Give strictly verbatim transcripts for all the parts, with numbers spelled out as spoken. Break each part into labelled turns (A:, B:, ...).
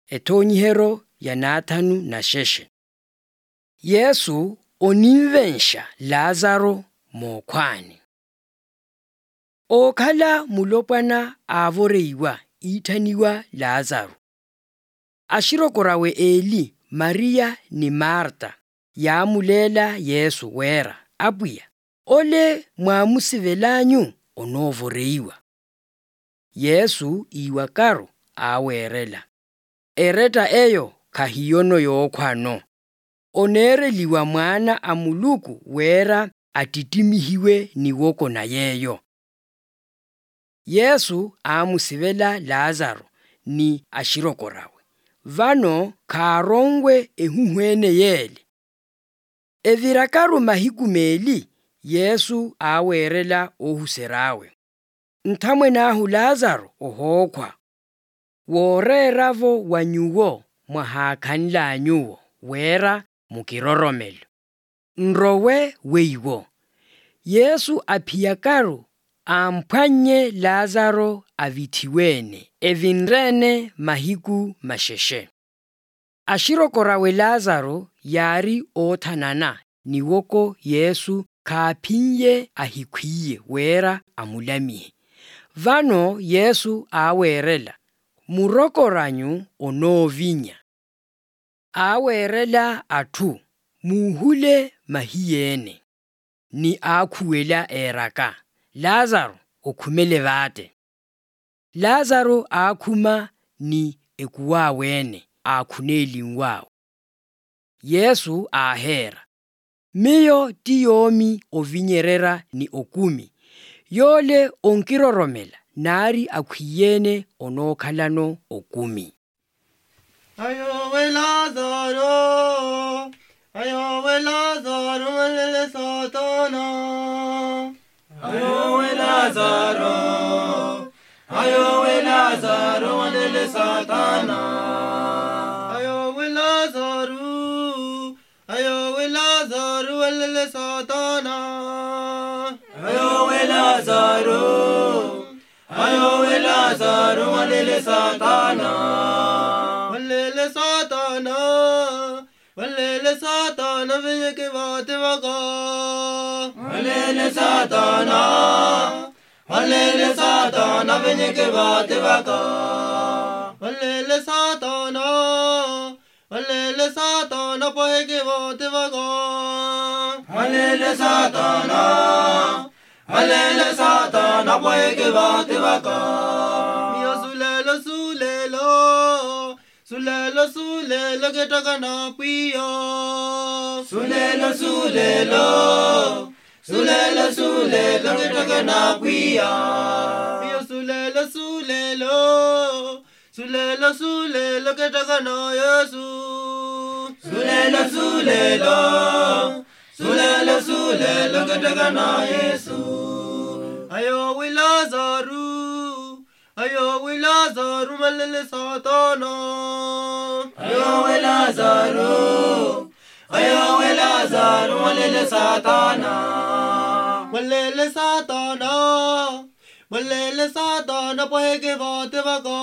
A: etonyihero ya Nathanu na Sheshe. Yesu onimvensha Lazaro mokhwane. Okhala mulopwana avoreiwa ithaniwa Lazaro. Ashirokorawe Eli, Maria ni Marta yamulela Yesu wera abuya ole mwamusivelanyu onovoreiwa. Yesu iwakaro awerela. Ereta eyo kahiyono yokhwano. Onereliwa mwana amuluku wera atitimihiwe niwoko na yeyo. Yesu amusivela Lazaro ni ashirokorawe. Vano karongwe ehuhwene yele. Evirakaru mahikumeli Yesu awerela ohuserawe. Nthamwe nahu Lazaro ohokwa. Woreravo wanyuwo mwahakhanila anyuwo wera mukiroromelo. Nrowe weiwo. Yesu apiyakaru amphwanye Lazaro avithiwene evinrene mahiku masheshe. Ashirokorawe Lazaro yari othanana niwoko Yesu kaphinye ahikhwiye wera amulamihe. Vano Yesu awerela murokoranyu onovinya. Awerela athu muhule mahiyene ni akhuwela eraka. Lazaro okhumele vate. Lazaro akhuma ni ekuwawene akhuneli ngwawo. Yesu ahera. Miyo tiyomi ovinyerera ni okumi. Yole onkiroromela nari akhwiyene onokhalano okumi.
B: Ayowe Lazaro, ayowe Lazaro, walele Satana. Ayowe Lazaro, ayowe Lazaro, walele Satana. Ayowe Lazaro, ayowe Lazaro, walele Satana. Ayowe Lazaro, ayowe Lazaro, walele Satana. Walele Satana, walele Satana, venye que vate vaga. Walele Satana, walele Satana, venye que vate vaga. Walele Satana, walele Satana, pohe que vate vaga. Walele Satana, walele Satana, pohe que vate vaga. Mio sulelo sulelo. Sulelo sulelo ketakana piya. Sulelo sulelo. Sulelo sulelo ketakana piya. Piya sulelo sulelo. Sulelo sulelo ketakana Yesu. Sulelo sulelo. Sulelo sulelo ketakana Yesu. Ayowe Lazaro. Ayowe Lazaro, walele Satana. Ayowe Lazaro, ayowe Lazaro, walele Satana. Walele Satana, walele Satana, pohe que vate vaga.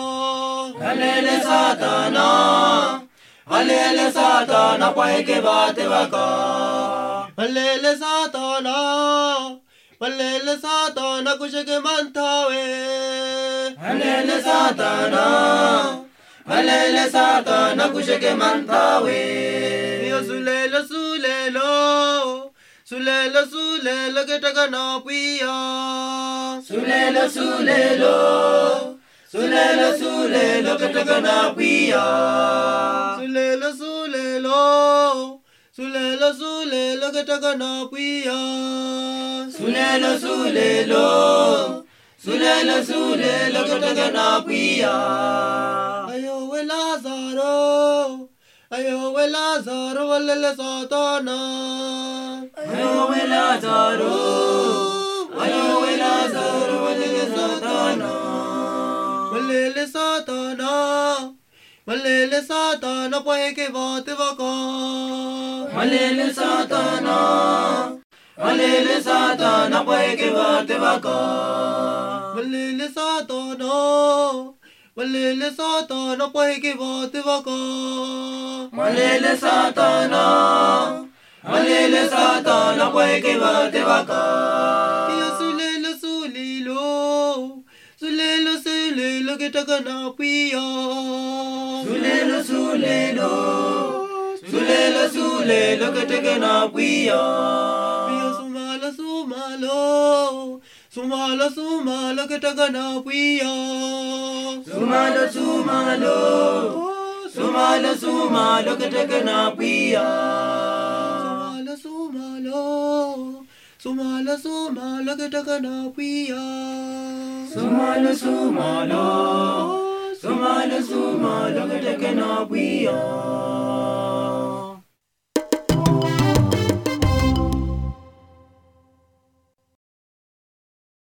B: Walele Satana, walele Satana, pohe que vate vaga. Walele Satana. Walele Satana kusheke mantawe. Walele Satana, walele Satana kusheke mantawe. Yo sulelo sulelo, sulelo sulelo ketakana piya. Sulelo sulelo, sulelo sulelo ketakana piya. Sulelo sulelo. Sulelo sulelo ketakana piya. Sulelo sulelo. Sulelo sulelo ketakana piya. Ayowe Lazaro. Ayowe Lazaro, walele Satana. Ayowe Lazaro. Ayowe Lazaro, walele Satana. Walele Satana. Walele Satana, pohe que vate vaga. Walele Satana, walele Satana, pohe que vate vaga. Walele Satana, walele satana kwa ke baat waka
C: walele satana walele satana kwa ke baat waka
B: ya sulelo sulelo sulelo sulelo ke takana piya
C: sulelo sulelo sulelo sulelo ke takana piya
B: piya sumala sumalo sumala sumalo ke takana piya
C: sumalo sumalo sumalo sumalo ke takana piya
B: sumala sumalo sumala sumalo ke takana piya
C: sumalo sumalo sumalo sumalo ke takana piya